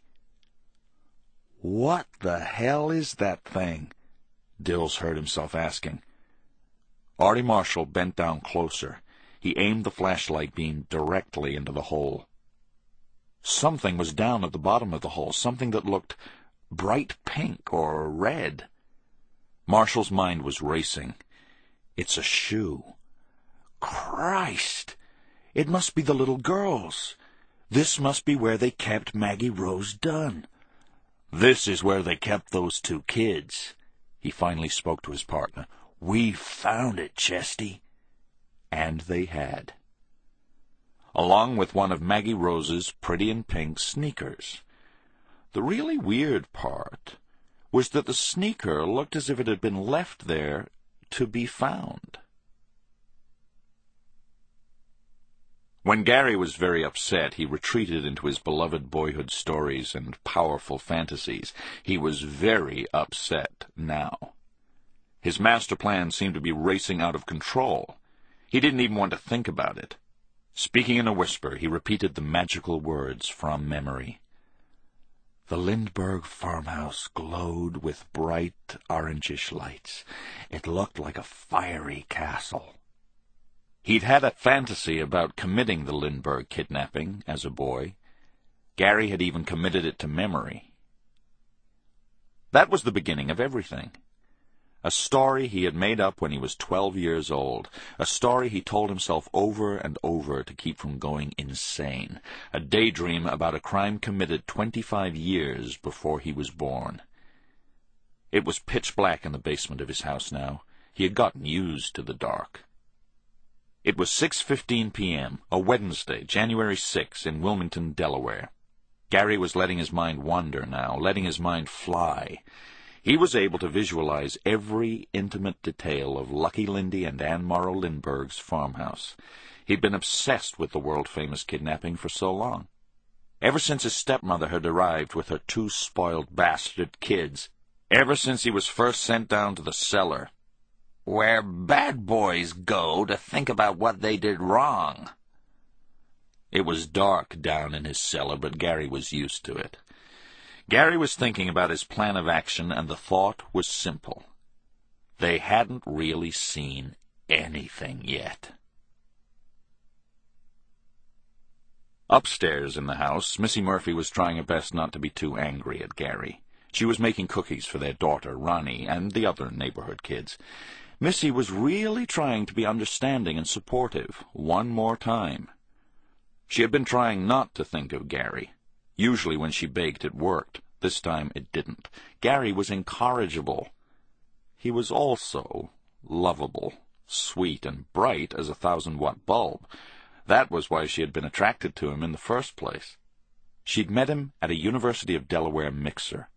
"What the hell is that thing?" Dills heard himself asking. Artie Marshall bent down closer. He aimed the flashlight beam directly into the hole. Something was down at the bottom of the hole, something that looked bright pink or red. Marshall's mind was racing. It's a shoe. Christ! It must be the little girl's. This must be where they kept Maggie Rose Dunn. This is where they kept those two kids. He finally spoke to his partner. "We found it, Chesty." And they had. Along with one of Maggie Rose's pretty in pink sneakers. The really weird part was that the sneaker looked as if it had been left there to be found. When Gary was very upset, he retreated into his beloved boyhood stories and powerful fantasies. He was very upset now. His master plan seemed to be racing out of control. He didn't even want to think about it. Speaking in a whisper, he repeated the magical words from memory. The Lindbergh farmhouse glowed with bright orangish lights. It looked like a fiery castle. He'd had a fantasy about committing the Lindbergh kidnapping as a boy. Gary had even committed it to memory. That was the beginning of everything. A story he had made up when he was twelve years old. A story he told himself over and over to keep from going insane. A daydream about a crime committed twenty-five years before he was born. It was pitch black in the basement of his house now. He had gotten used to the dark. It was six fifteen p.m., a Wednesday, January sixth, in Wilmington, Delaware. Gary was letting his mind wander now, letting his mind fly. He was able to visualize every intimate detail of Lucky Lindy and Anne Morrow Lindbergh's farmhouse. He'd been obsessed with the world-famous kidnapping for so long. Ever since his stepmother had arrived with her two spoiled bastard kids. Ever since he was first sent down to the cellar, where bad boys go to think about what they did wrong. It was dark down in his cellar, but Gary was used to it. Gary was thinking about his plan of action, and the thought was simple. They hadn't really seen anything yet. Upstairs in the house, Missy Murphy was trying her best not to be too angry at Gary. She was making cookies for their daughter, Ronnie, and the other neighborhood kids. Missy was really trying to be understanding and supportive, one more time. She had been trying not to think of Gary. Usually when she baked, it worked. This time it didn't. Gary was incorrigible. He was also lovable, sweet, and bright as a thousand-watt bulb. That was why she had been attracted to him in the first place. She'd met him at a University of Delaware mixer.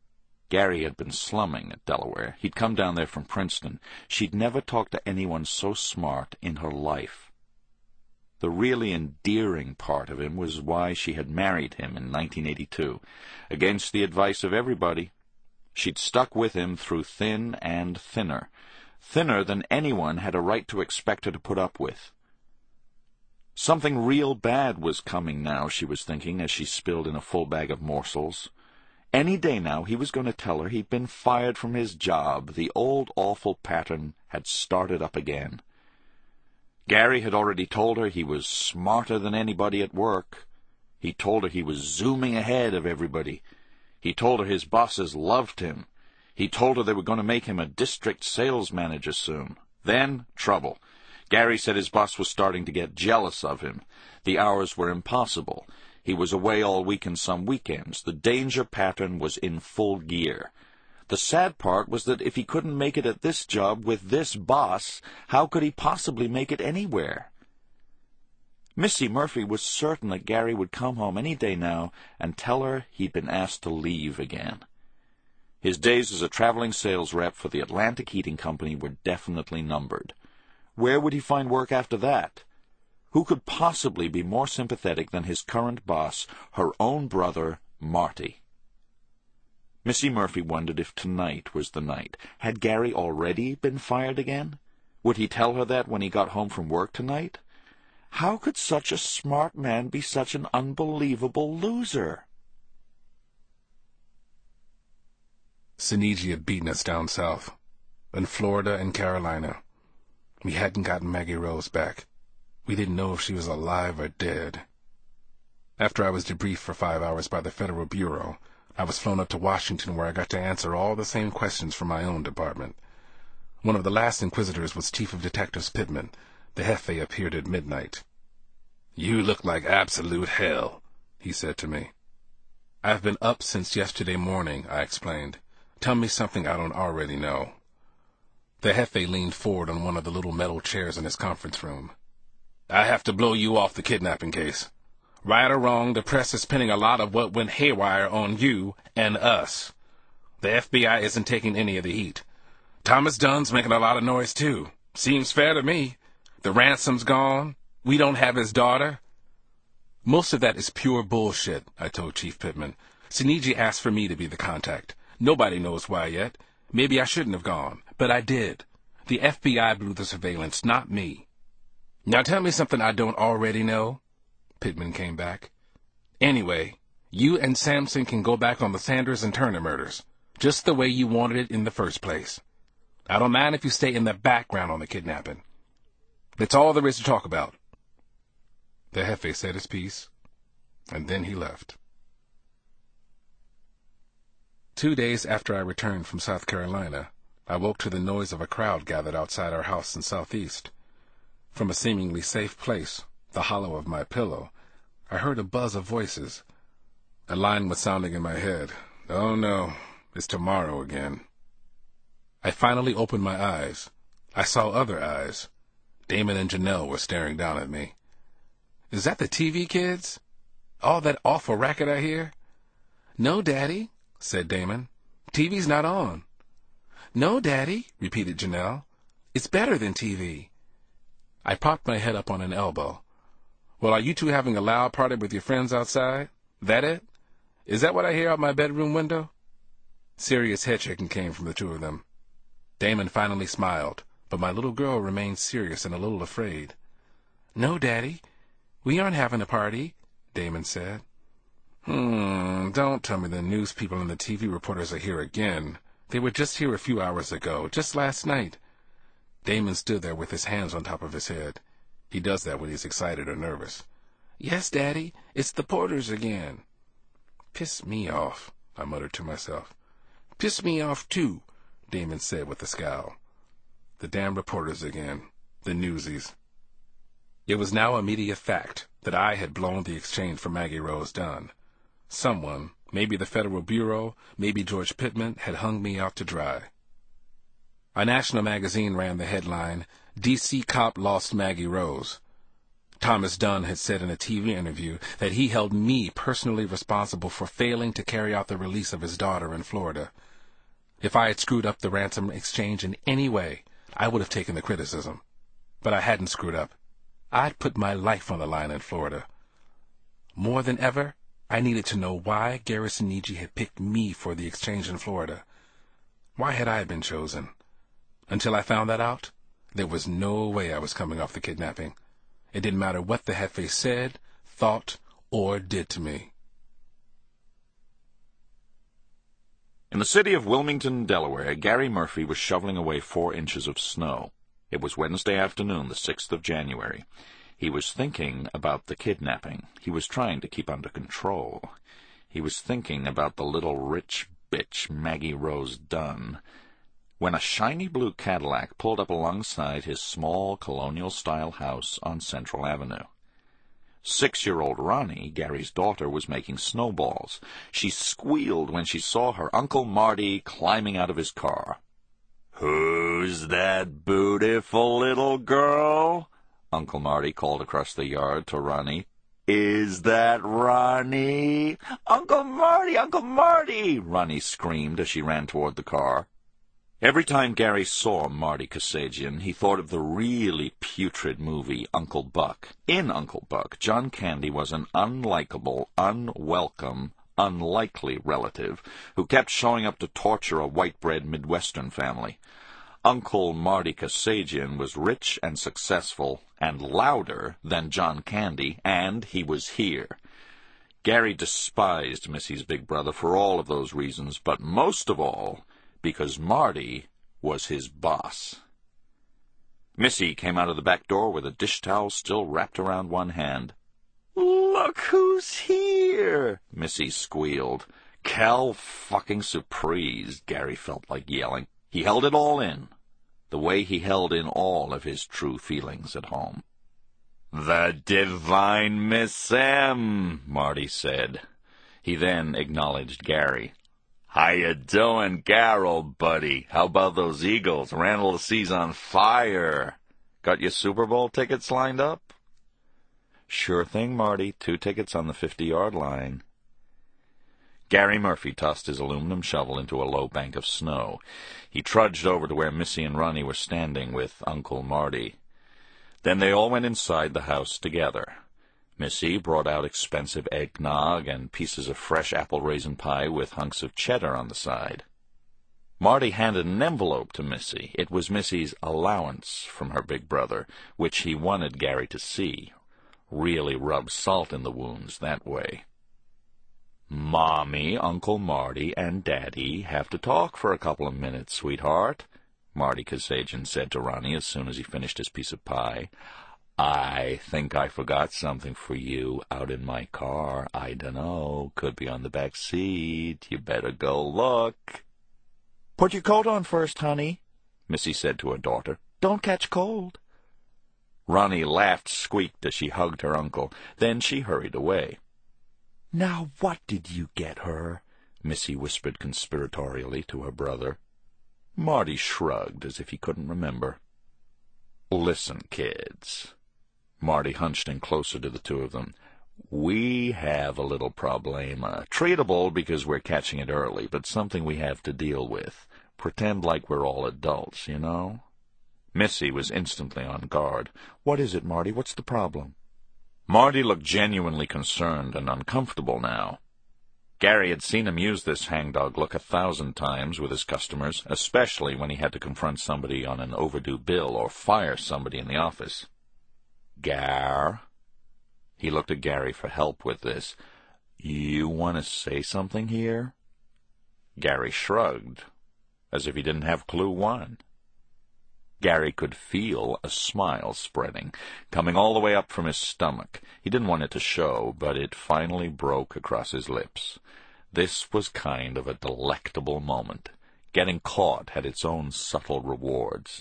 Gary had been slumming at Delaware. He'd come down there from Princeton. She'd never talked to anyone so smart in her life. The really endearing part of him was why she had married him in nineteen eighty-two, against the advice of everybody. She'd stuck with him through thin and thinner, thinner than anyone had a right to expect her to put up with. Something real bad was coming now, she was thinking, as she spilled in a full bag of morsels. Any day now he was going to tell her he'd been fired from his job. The old awful pattern had started up again. Gary had already told her he was smarter than anybody at work. He told her he was zooming ahead of everybody. He told her his bosses loved him. He told her they were going to make him a district sales manager soon. Then, trouble. Gary said his boss was starting to get jealous of him. The hours were impossible. He was away all week and some weekends. The danger pattern was in full gear. The sad part was that if he couldn't make it at this job with this boss, how could he possibly make it anywhere? Missy Murphy was certain that Gary would come home any day now and tell her he'd been asked to leave again. His days as a traveling sales rep for the Atlantic Heating Company were definitely numbered. Where would he find work after that? Who could possibly be more sympathetic than his current boss, her own brother, Marty? Missy Murphy wondered if tonight was the night. Had Gary already been fired again? Would he tell her that when he got home from work tonight? How could such a smart man be such an unbelievable loser? Sinigi had beaten us down south, in Florida and Carolina. We hadn't gotten Maggie Rose back. We didn't know if she was alive or dead. After I was debriefed for five hours by the Federal Bureau, I was flown up to Washington, where I got to answer all the same questions from my own department. One of the last inquisitors was Chief of Detectives Pittman. The Jefe appeared at midnight. "You look like absolute hell," he said to me. "I've been up since yesterday morning," I explained. "Tell me something I don't already know." The Jefe leaned forward on one of the little metal chairs in his conference room. "I have to blow you off the kidnapping case. Right or wrong, the press is pinning a lot of what went haywire on you and us. The F B I isn't taking any of the heat. Thomas Dunn's making a lot of noise, too. Seems fair to me. The ransom's gone. We don't have his daughter." "Most of that is pure bullshit," I told Chief Pittman. "Sinigi asked for me to be the contact. Nobody knows why yet. Maybe I shouldn't have gone, but I did. The F B I blew the surveillance, not me." "Now tell me something I don't already know," Pittman came back. "Anyway, you and Sampson can go back on the Sanders and Turner murders, just the way you wanted it in the first place. I don't mind if you stay in the background on the kidnapping. That's all there is to talk about." The Jefe said his piece, and then he left. Two days after I returned from South Carolina, I woke to the noise of a crowd gathered outside our house in Southeast. From a seemingly safe place, the hollow of my pillow, I heard a buzz of voices. A line was sounding in my head. "Oh no, it's tomorrow again." I finally opened my eyes. I saw other eyes. Damon and Janelle were staring down at me. "Is that the T V kids? All that awful racket I hear?" "No, Daddy," said Damon. "T V's not on." "No, Daddy," repeated Janelle. "It's better than T V." I popped my head up on an elbow. "Well, are you two having a loud party with your friends outside? That it? Is that what I hear out my bedroom window?" Serious head-shaking came from the two of them. Damon finally smiled, but my little girl remained serious and a little afraid. "No, Daddy, we aren't having a party," Damon said. Hmm, don't tell me the news people and the T V reporters are here again. They were just here a few hours ago, just last night." Damon stood there with his hands on top of his head. He does that when he's excited or nervous. "Yes, Daddy, it's the Porters again." "Piss me off," I muttered to myself. "Piss me off, too," Damon said with a scowl. The damn reporters again. The newsies. It was now a media fact that I had blown the exchange for Maggie Rose Dunn. Someone, maybe the Federal Bureau, maybe George Pittman, had hung me out to dry. A national magazine ran the headline, "D C Cop Lost Maggie Rose." Thomas Dunn had said in a T V interview that he held me personally responsible for failing to carry out the release of his daughter in Florida. If I had screwed up the ransom exchange in any way, I would have taken the criticism. But I hadn't screwed up. I'd put my life on the line in Florida. More than ever, I needed to know why Garrison Niji had picked me for the exchange in Florida. Why had I been chosen? Until I found that out, there was no way I was coming off the kidnapping. It didn't matter what the Jefe said, thought, or did to me. In the city of Wilmington, Delaware, Gary Murphy was shoveling away four inches of snow. It was Wednesday afternoon, the sixth of January. He was thinking about the kidnapping. He was trying to keep under control. He was thinking about the little rich bitch Maggie Rose Dunn, when a shiny blue Cadillac pulled up alongside his small colonial-style house on Central Avenue. Six-year-old Ronnie, Gary's daughter, was making snowballs. She squealed when she saw her Uncle Marty climbing out of his car. "Who's that beautiful little girl?" Uncle Marty called across the yard to Ronnie. "Is that Ronnie?" "Uncle Marty! Uncle Marty!" Ronnie screamed as she ran toward the car. Every time Gary saw Marty Kasajian, he thought of the really putrid movie Uncle Buck. In Uncle Buck, John Candy was an unlikable, unwelcome, unlikely relative who kept showing up to torture a white-bread Midwestern family. Uncle Marty Kasajian was rich and successful and louder than John Candy, and he was here. Gary despised Missy's big brother for all of those reasons, but most of all because Marty was his boss. Missy came out of the back door with a dish towel still wrapped around one hand. "Look who's here!" Missy squealed. Cal fucking surprise, Gary felt like yelling. He held it all in, the way he held in all of his true feelings at home. "The divine Miss M," Marty said. He then acknowledged Gary. "How you doing, Garrow, buddy? How about those Eagles? Randall the Sea's on fire. Got your Super Bowl tickets lined up?" "Sure thing, Marty. Two tickets on the fifty-yard line." Gary Murphy tossed his aluminum shovel into a low bank of snow. He trudged over to where Missy and Ronnie were standing with Uncle Marty. Then they all went inside the house together. Missy brought out expensive eggnog and pieces of fresh apple raisin pie with hunks of cheddar on the side. Marty handed an envelope to Missy. It was Missy's allowance from her big brother, which he wanted Gary to see. Really rub salt in the wounds that way. "Mommy, Uncle Marty, and Daddy have to talk for a couple of minutes, sweetheart," Marty Kasajian said to Ronnie as soon as he finished his piece of pie. "I think I forgot something for you out in my car. I dunno. Could be on the back seat. You better go look." "Put your coat on first, honey," Missy said to her daughter. "Don't catch cold." Ronnie laughed, squeaked as she hugged her uncle. Then she hurried away. "Now what did you get her?" Missy whispered conspiratorially to her brother. Marty shrugged as if he couldn't remember. "Listen, kids." Marty hunched in closer to the two of them. "We have a little problema. Treatable because we're catching it early, but something we have to deal with. Pretend like we're all adults, you know?" Missy was instantly on guard. "What is it, Marty? What's the problem?" Marty looked genuinely concerned and uncomfortable now. Gary had seen him use this hangdog look a thousand times with his customers, especially when he had to confront somebody on an overdue bill or fire somebody in the office. "Gar?" He looked at Gary for help with this. "You want to say something here?" Gary shrugged, as if he didn't have clue one. Gary could feel a smile spreading, coming all the way up from his stomach. He didn't want it to show, but it finally broke across his lips. This was kind of a delectable moment. Getting caught had its own subtle rewards.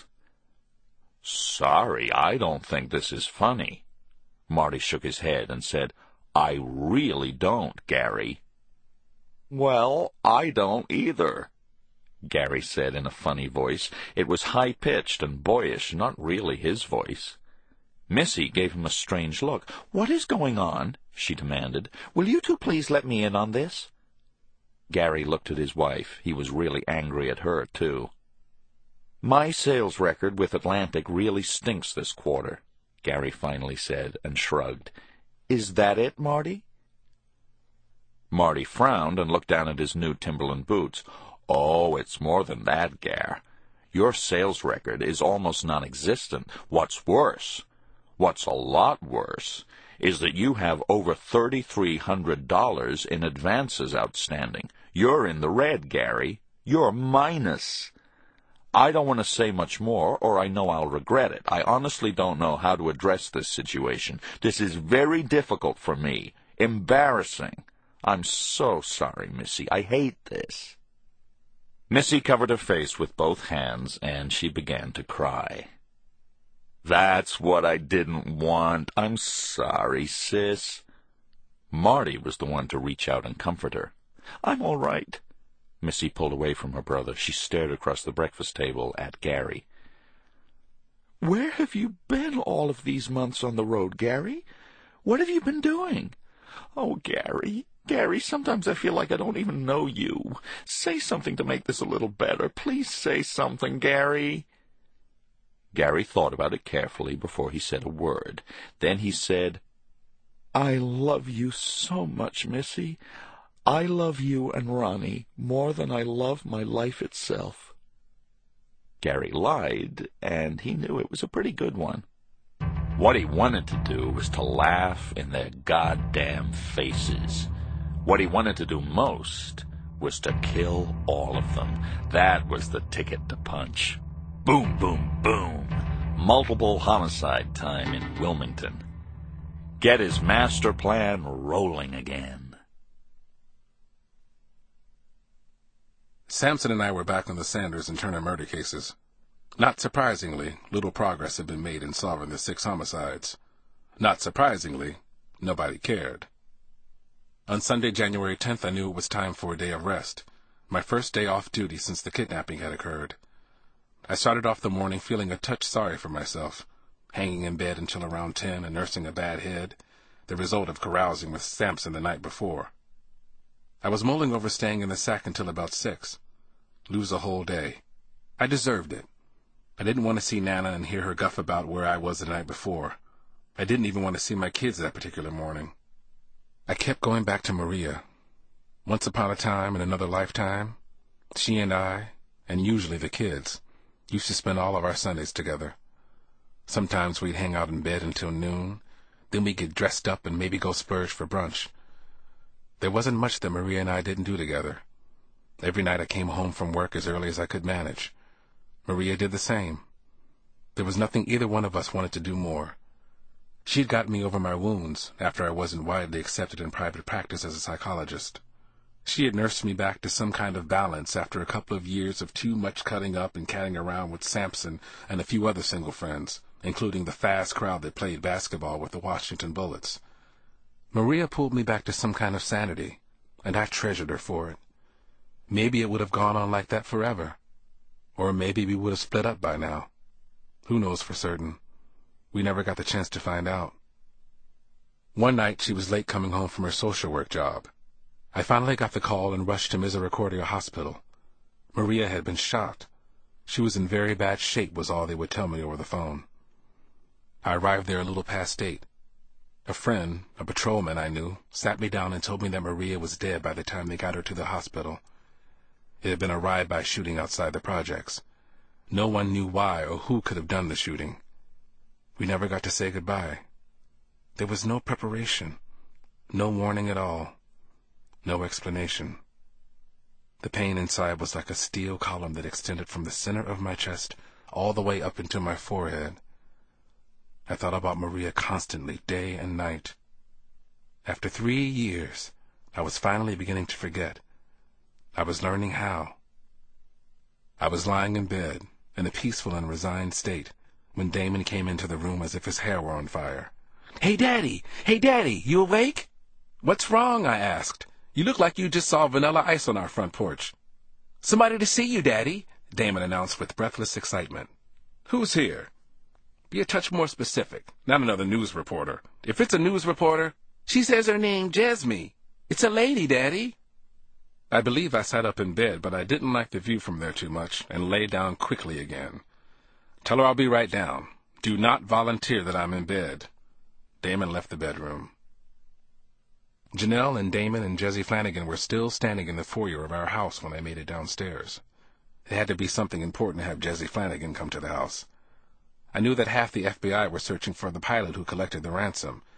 "Sorry, I don't think this is funny." Marty shook his head and said, "I really don't, Gary." "Well, I don't either," Gary said in a funny voice. It was high-pitched and boyish, not really his voice. Missy gave him a strange look. "What is going on?" she demanded. "Will you two please let me in on this?" Gary looked at his wife. He was really angry at her, too. "My sales record with Atlantic really stinks this quarter," Gary finally said, and shrugged. "Is that it, Marty?" Marty frowned and looked down at his new Timberland boots. "Oh, it's more than that, Gar. Your sales record is almost non-existent. What's worse, what's a lot worse, is that you have over thirty-three hundred dollars in advances outstanding. You're in the red, Gary. You're minus. I don't want to say much more, or I know I'll regret it. I honestly don't know how to address this situation. This is very difficult for me. Embarrassing. I'm so sorry, Missy. I hate this." Missy covered her face with both hands, and she began to cry. "That's what I didn't want. I'm sorry, sis." Marty was the one to reach out and comfort her. "I'm all right." Missy pulled away from her brother. She stared across the breakfast table at Gary. "Where have you been all of these months on the road, Gary? What have you been doing? Oh, Gary, Gary, sometimes I feel like I don't even know you. Say something to make this a little better. Please say something, Gary." Gary thought about it carefully before he said a word. Then he said, "I love you so much, Missy. I love you and Ronnie more than I love my life itself." Gary lied, and he knew it was a pretty good one. What he wanted to do was to laugh in their goddamn faces. What he wanted to do most was to kill all of them. That was the ticket to punch. Boom, boom, boom. Multiple homicide time in Wilmington. Get his master plan rolling again. Sampson and I were back on the Sanders and Turner murder cases. Not surprisingly, little progress had been made in solving the six homicides. Not surprisingly, nobody cared. On Sunday, January tenth, I knew it was time for a day of rest, my first day off duty since the kidnapping had occurred. I started off the morning feeling a touch sorry for myself, hanging in bed until around ten and nursing a bad head, the result of carousing with Sampson the night before. I was mulling over staying in the sack until about six. Lose a whole day. I deserved it. I didn't want to see Nana and hear her guff about where I was the night before. I didn't even want to see my kids that particular morning. I kept going back to Maria. Once upon a time, in another lifetime, she and I, and usually the kids, used to spend all of our Sundays together. Sometimes we'd hang out in bed until noon, then we'd get dressed up and maybe go splurge for brunch. There wasn't much that Maria and I didn't do together. Every night I came home from work as early as I could manage. Maria did the same. There was nothing either one of us wanted to do more. She'd got me over my wounds after I wasn't widely accepted in private practice as a psychologist. She had nursed me back to some kind of balance after a couple of years of too much cutting up and catting around with Sampson and a few other single friends, including the fast crowd that played basketball with the Washington Bullets. Maria pulled me back to some kind of sanity, and I treasured her for it. Maybe it would have gone on like that forever. Or maybe we would have split up by now. Who knows for certain? We never got the chance to find out. One night she was late coming home from her social work job. I finally got the call and rushed to Misericordia Hospital. Maria had been shot. She was in very bad shape was all they would tell me over the phone. I arrived there a little past eight. A friend, a patrolman I knew, sat me down and told me that Maria was dead by the time they got her to the hospital. It had been a ride-by shooting outside the projects. No one knew why or who could have done the shooting. We never got to say goodbye. There was no preparation, no warning at all, no explanation. The pain inside was like a steel column that extended from the center of my chest all the way up into my forehead. I thought about Maria constantly, day and night. After three years, I was finally beginning to forget. I was learning how. I was lying in bed, in a peaceful and resigned state, when Damon came into the room as if his hair were on fire. "Hey, Daddy! Hey, Daddy! You awake?" "What's wrong?" I asked. "You look like you just saw Vanilla Ice on our front porch." "Somebody to see you, Daddy," Damon announced with breathless excitement. "Who's here?" "Be a touch more specific. Not another news reporter. If it's a news reporter, she says her name Jesme. It's a lady, Daddy." I believe I sat up in bed, but I didn't like the view from there too much, and lay down quickly again. Tell her I'll be right down. Do not volunteer that I'm in bed. Damon left the bedroom. Janelle and Damon and Jesse Flanagan were still standing in the foyer of our house when I made it downstairs. It had to be something important to have Jesse Flanagan come to the house. I knew that half the F B I were searching for the pilot who collected the ransom,